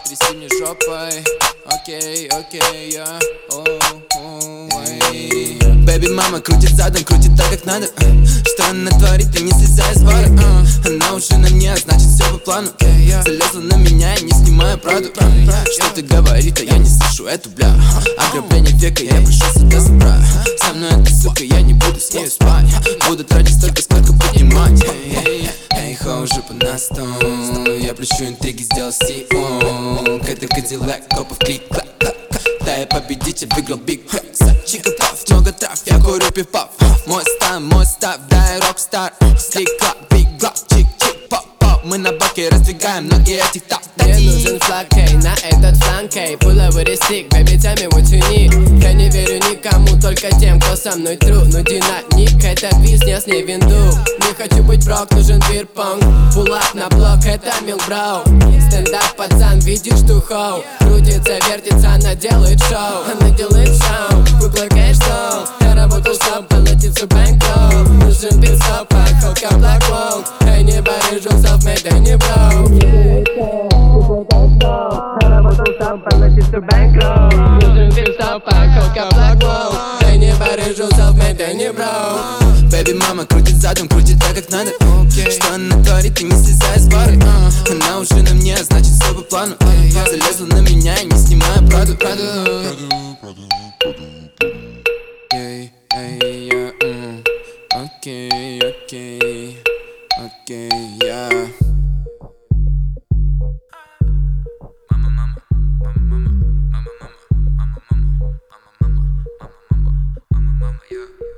тряси мне жопой. Окей, окей, я. Бэби, мама крутит задом, крутит так, как надо. Что она творит, и не слезая с бара. Она уже на мне, значит все по плану. Залезла на меня и не снимаю правду. Что-то говорит, а я не слышу эту, бля. Ограбление века, я пришел сюда забрать. Со мной эта сука, я не буду с ней спать. Буду тратить столько, сколько поднимать. Эй, хоу, жопа на стол. Я плющу интриги, сделал CEO. Это Кадиллак, копов клик, клак, клак. Да, я победитель, выиграл биг бэк. Чика прав, много трав, я курю пив-пап. Мой став, да, я рок-стар. Слик, клак, биг глав, чик-чик, поп-поп. Мы на баке раздвигаем ноги этих тап. Мне нужен флаг, эй, на этот фланг, эй. Пуловый рестик, baby, tell me what you need. Я не верю никому, только тем, кто со мной true. Ну динамик, это бизнес, не винду. Не хочу быть брок, нужен бирпонг. Пулап на блок, это милброу. Стендап, пацан, видишь тухоу. Крутится, вертится, она делает шоу. Она делает шоу, Google кэш шоу. Я работал, чтоб платить всю бэнкроу. Нужен пит-стоп, походка Black Wall. Эй, не барыжу, self-made, эй, не броу. Я работал, чтоб платить всю бэнкроу. Нужен пит-стоп, походка Black Wall. Эй, не барыжу, self-made, эй, не броу. Бэби, мама крутит задом, крутит так, как надо. Что она творит, и не слезая с бары. Она уже на мне, значит все по плану. Залезла на меня и не снимаю правду. Окей, окей, окей, я. Mama, yeah.